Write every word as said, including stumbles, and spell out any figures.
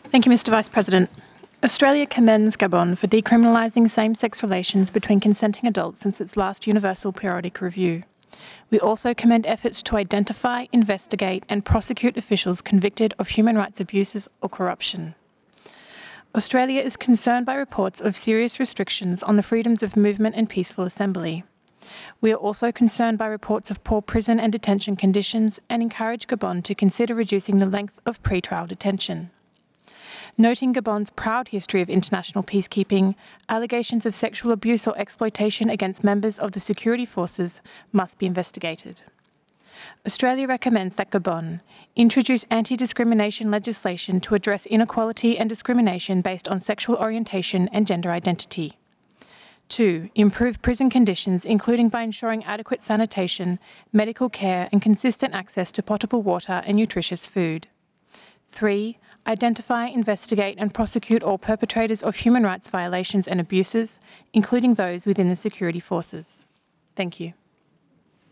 Thank you, Mr Vice President. Australia commends Gabon for decriminalising same-sex relations between consenting adults since its last Universal Periodic Review. We also commend efforts to identify, investigate and prosecute officials convicted of human rights abuses or corruption. Australia is concerned by reports of serious restrictions on the freedoms of movement and peaceful assembly. We are also concerned by reports of poor prison and detention conditions and encourage Gabon to consider reducing the length of pre-trial detention. Noting Gabon's proud history of international peacekeeping, allegations of sexual abuse or exploitation against members of the security forces must be investigated. Australia recommends that Gabon introduce anti-discrimination legislation to address inequality and discrimination based on sexual orientation and gender identity. Two, improve prison conditions, including by ensuring adequate sanitation, medical care and consistent access to potable water and nutritious food. Three, identify, investigate and prosecute all perpetrators of human rights violations and abuses, including those within the security forces. Thank you.